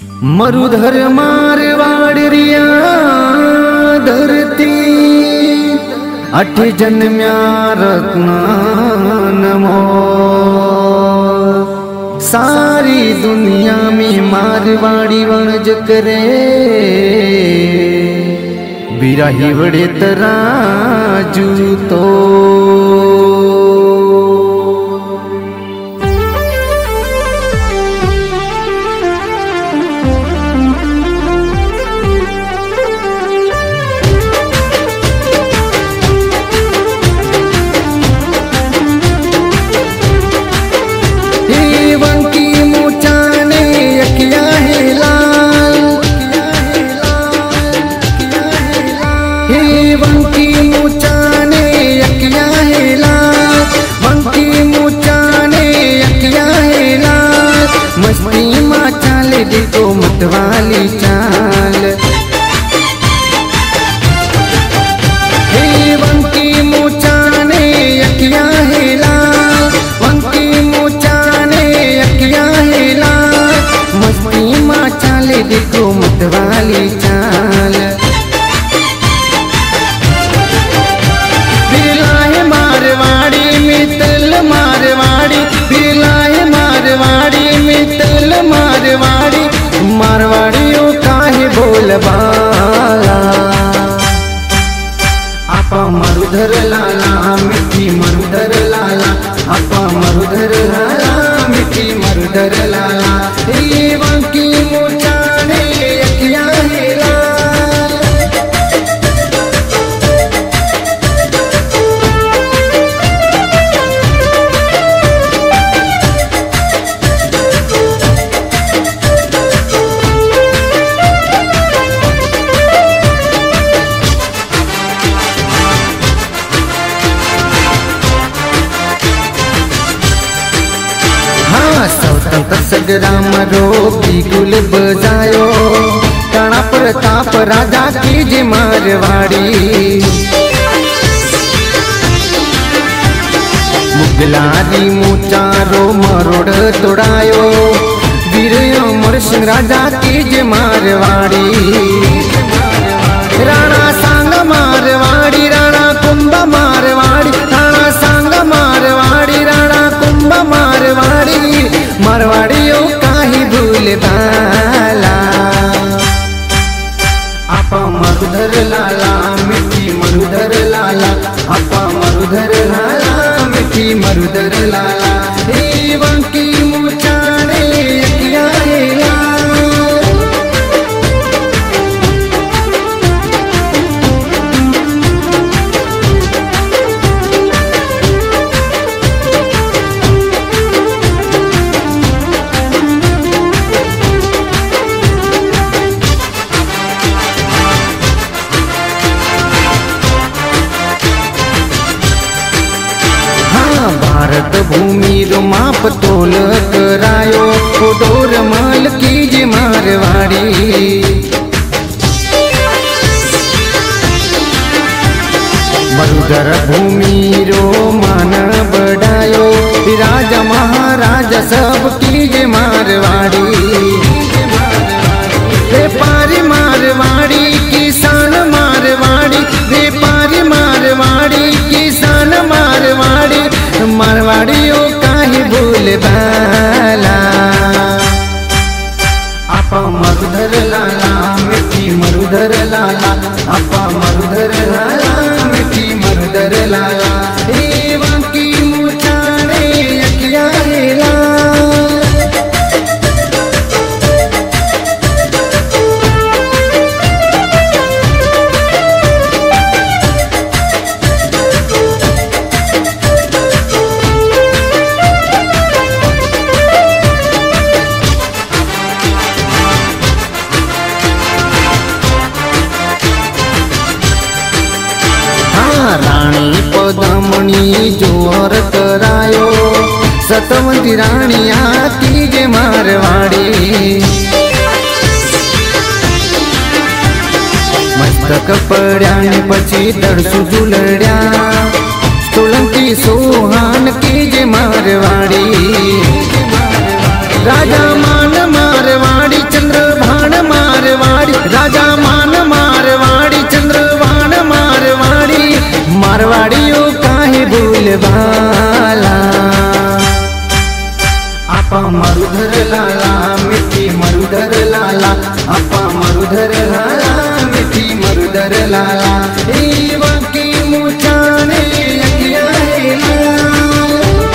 मरुधर मारवाड़िया धरती अठ जन्म्या रत्ना नमो। सारी दुनिया में मारवाड़ी वणज करे बिराही वड़े तराजू तो। देखो मतवाली चाल हे वंकी मुचाने अखियां है लाल, वंकी मुचाने अखियां है लाल। मस्ती माँ चाले देखो मतवाली चाल। बिरलाए मारवाड़ी मितल मारवाड़ी, बिरलाए मारवाड़ी मितल मारवाड़ी। मारवाड़ियों काहे बोलबाला आपा मरुधर लाला मिठी मरुधर लाला, आपा मरुधर लाला मिठी मरुधर लाला। ये वंकी मुचाने अखियां है लाल। स्वतंत्र संग्राम रोगी गुल बजायो, राणा प्रताप राजा की जे मारवाड़ी। मुगलारी मुचारो मरोड़ तोड़ायो, वीर अमर सिंह राजा की जे मारवाड़ी। राणा सांग मारवाड़ी, राणा कुंभ मारवाड़ी, राणा सांग मारवाड़ी, राणा कुंभ मारवाड़ी। मारवाड़ियों काहे भूलबाला आपा मरुधर लाला मिठी मरुधर लाला, आपा मरुधर लाला मिठी मरुधर लाला। हे वंकी मुचाने अखियां है लाल। भारत भूमि रो माप तोल करायो, कोडोर माल की जे मारवाड़ी। मरुधर भूमि रो मान बढ़ायो, राजा महाराजा सब की जे मारवाड़ी। व्यापारी मारवाड़ी किसान मारवाड़ी, व्यापारी मारवाड़ी किसान मारवाड़ी। मारवाड़ियों काहे बोलबाला आपा मरुधर लाला मिठी मरुधर लाला, आपा मरुधर लाला मिठी मरुधर लाला। हे वंकी मुचाने अखियां है लाल। रानी पदमणी जोर करायो, सतवंती राणिया की जे मारवाड़ी। मस्तक पड्या ने पछी दरसू झुलड्या, सोलंकी सोहान की जे मारवाड़ी। राजा मान मारवाड़ी चंद्र अपा मरुधर लाला मिठी मरुधर लाला बाकी मुचाने अखियां है लाल।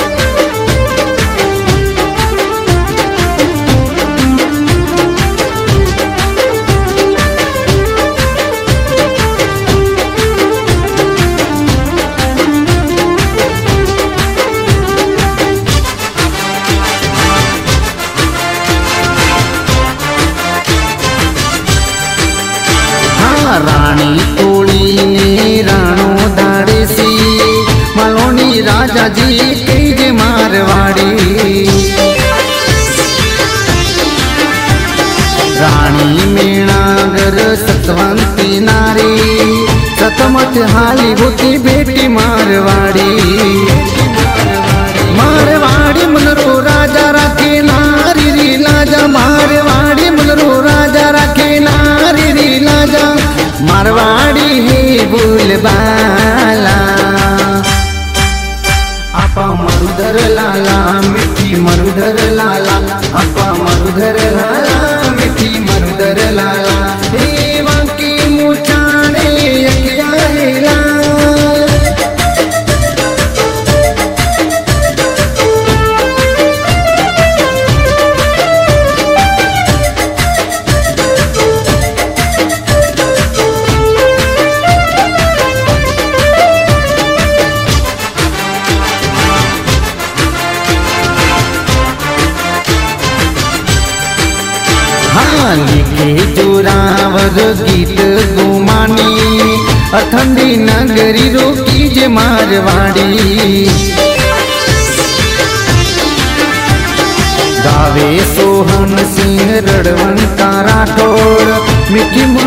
रानी तोड़ी ने राणो दाड़ेसी मलोनी राजा जी के मारवाड़ी रानी मीणागर सतवंती नारी सतमत हाली होती बेटी मारवाड़ी मारवाड़ी मुनरो राजा रखे नारी री लाजा मारवाड़ी मुनरो राजा रखे नारी री लाजा मारवाड़ी है बोलबाला अपा मरुधर लाला मिठी मरुधर लाला अपा मरुधर लाला मिठी मरुधर लाला बाकी मुचाने अखियां है लाल। लिखे जोरावर गीत गुमानी अठंडी नगरी रोकी जे मारवाड़ी गावे सोहन सिंह रड़वंता राठौड़ मिठी